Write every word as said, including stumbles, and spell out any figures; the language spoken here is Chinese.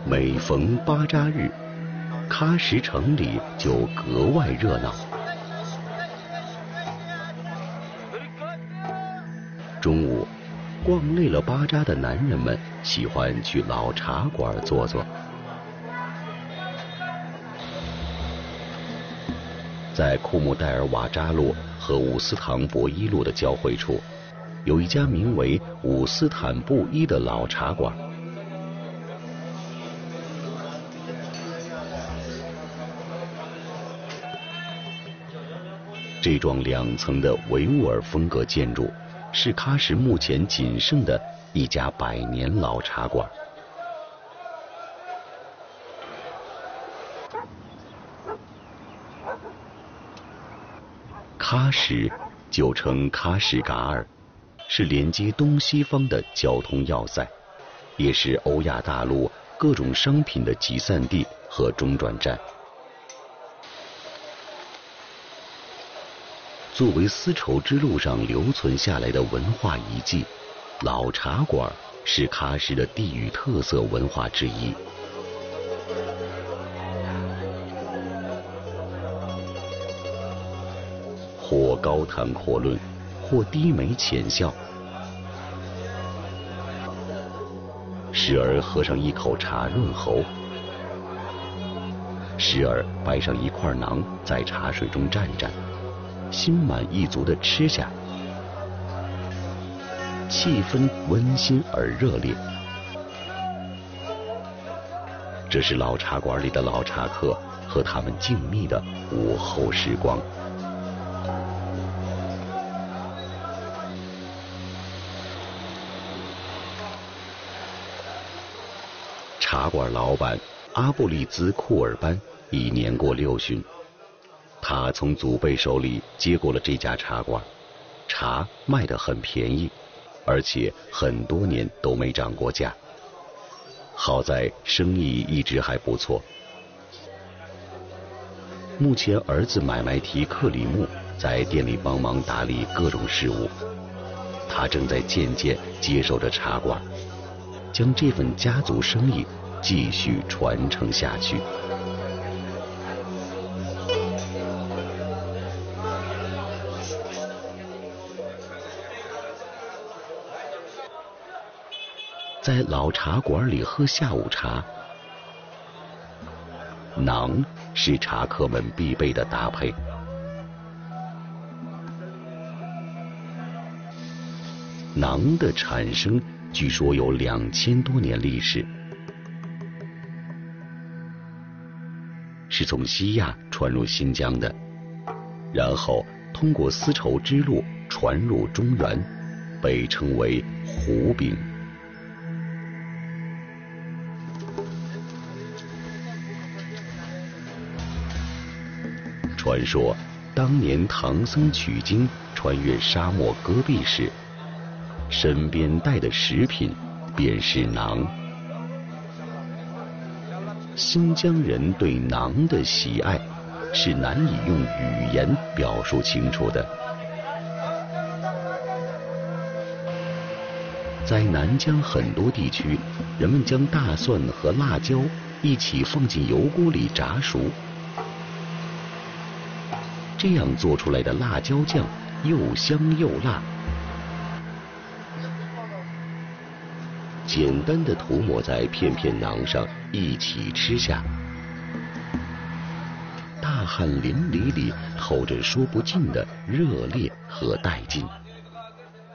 每逢巴扎日，喀什城里就格外热闹。中午，逛累了巴扎的男人们喜欢去老茶馆坐坐。在库木代尔瓦扎路和伍斯唐博伊路的交汇处，有一家名为伍斯坦布伊的老茶馆。这幢两层的维吾尔风格建筑是喀什目前仅剩的一家百年老茶馆。喀什旧称喀什噶尔，是连接东西方的交通要塞，也是欧亚大陆各种商品的集散地和中转站。作为丝绸之路上留存下来的文化遗迹，老茶馆是喀什的地域特色文化之一。或高谈阔论，或低眉浅笑，时而喝上一口茶润喉，时而掰上一块馕在茶水中蘸蘸，心满意足地吃下，气氛温馨而热烈。这是老茶馆里的老茶客和他们静谧的午后时光。茶馆老板阿布利兹库尔班已年过六旬，他从祖辈手里接过了这家茶馆，茶卖得很便宜，而且很多年都没涨过价。好在生意一直还不错。目前儿子买卖提克里木在店里帮忙打理各种事务，他正在渐渐接手着茶馆，将这份家族生意继续传承下去。在老茶馆里喝下午茶，馕是茶客们必备的搭配。馕的产生据说有两千多年历史，是从西亚传入新疆的，然后通过丝绸之路传入中原，被称为糊饼。传说当年唐僧取经穿越沙漠戈壁时，身边带的食品便是馕。新疆人对馕的喜爱是难以用语言表述清楚的。在南疆很多地区，人们将大蒜和辣椒一起放进油锅里炸熟，这样做出来的辣椒酱又香又辣，简单的涂抹在片片馕上一起吃下，大汗淋漓里透着说不尽的热烈和带劲。